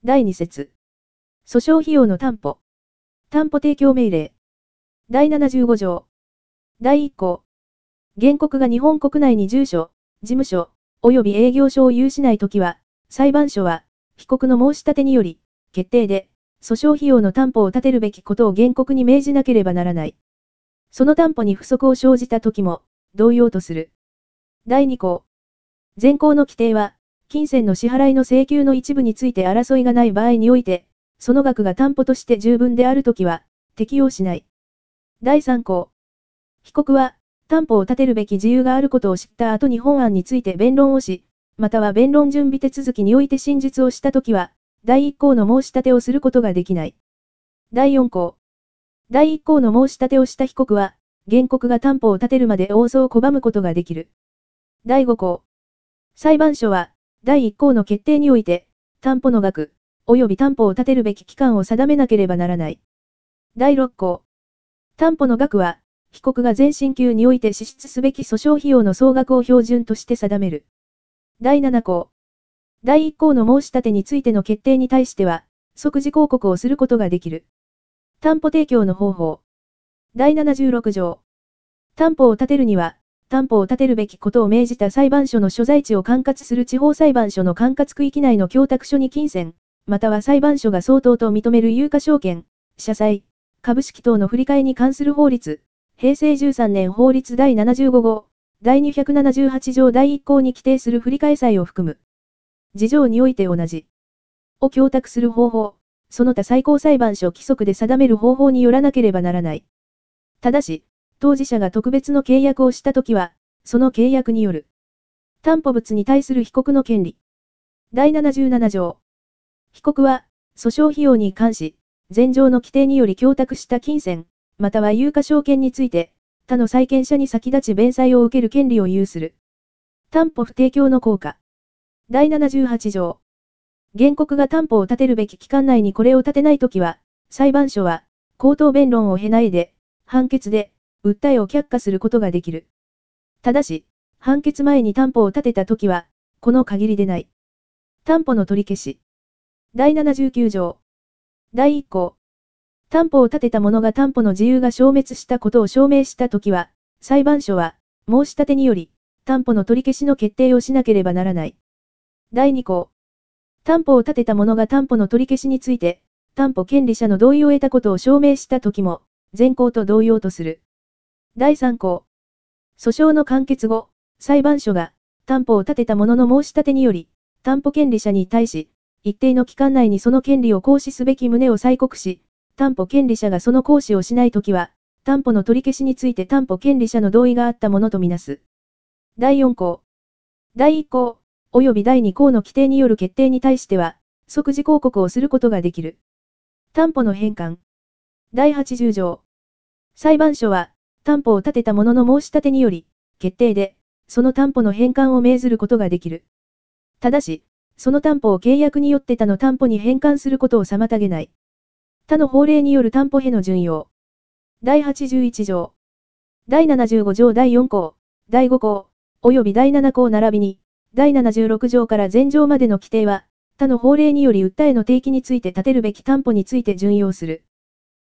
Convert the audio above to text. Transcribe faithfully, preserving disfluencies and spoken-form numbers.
だいに節。訴訟費用の担保。担保提供命令。だいななじゅうご条。だいいっ項。原告が日本国内に住所、事務所、及び営業所を有しないときは、裁判所は、被告の申し立てにより、決定で、訴訟費用の担保を立てるべきことを原告に命じなければならない。その担保に不足を生じたときも、同様とする。だいに項。前項の規定は、金銭の支払いの請求の一部について争いがない場合において、その額が担保として十分であるときは、適用しない。だいさん項。被告は、担保を立てるべき事由があることを知った後に本案について弁論をし、または弁論準備手続きにおいて真実をしたときは、だいいっ項の申し立てをすることができない。だいよん項。だいいっ項の申し立てをした被告は、原告が担保を立てるまで応訴を拒むことができる。だいご項。裁判所は、だいいっ項の決定において、担保の額、及び担保を立てるべき期間を定めなければならない。だいろっ項。担保の額は、被告が前進級において支出すべき訴訟費用の総額を標準として定める。だいなな項。だいいっ項の申し立てについての決定に対しては、即時抗告をすることができる。担保提供の方法。だいななじゅうろく条。担保を立てるには、担保を立てるべきことを命じた裁判所の所在地を管轄する地方裁判所の管轄区域内の供託所に金銭、または裁判所が相当と認める有価証券、社債、株式等の振り替えに関する法律、へいせいじゅうさんねん法律だいななじゅうご号、だいにひゃくななじゅうはち条だいいっ項に規定する振り替え債を含む。事情において同じ。を供託する方法、その他最高裁判所規則で定める方法によらなければならない。ただし、当事者が特別の契約をしたときは、その契約による担保物に対する被告の権利。だいななじゅうなな条。被告は、訴訟費用に関し、前条の規定により供託した金銭、または有価証券について、他の債権者に先立ち弁済を受ける権利を有する。担保不提供の効果。だいななじゅうはち条。原告が担保を立てるべき期間内にこれを立てないときは、裁判所は、口頭弁論を経ないで、判決で、訴えを却下することができる。ただし、判決前に担保を立てたときは、この限りでない。担保の取り消し。だいななじゅうきゅう条。だいいっ項。担保を立てた者が担保の事由が消滅したことを証明したときは、裁判所は、申し立てにより、担保の取り消しの決定をしなければならない。だいに項。担保を立てた者が担保の取り消しについて、担保権利者の同意を得たことを証明したときも、前項と同様とする。だいさん項。訴訟の完結後、裁判所が、担保を立てた者の申し立てにより、担保権利者に対し、一定の期間内にその権利を行使すべき旨を催告し、担保権利者がその行使をしないときは、担保の取り消しについて担保権利者の同意があったものとみなす。だいよん項。だいいっ項、及びだいに項の規定による決定に対しては、即時抗告をすることができる。担保の返還。だいはちじゅう条。裁判所は、担保を立てた者の申し立てにより、決定で、その担保の返還を命ずることができる。ただし、その担保を契約によって他の担保に返還することを妨げない。他の法令による担保への準用。だいはちじゅういち条。だいななじゅうご条だいよん項、だいご項、及びだいなな項並びに、だいななじゅうろく条から前条までの規定は、他の法令により訴えの提起について立てるべき担保について準用する。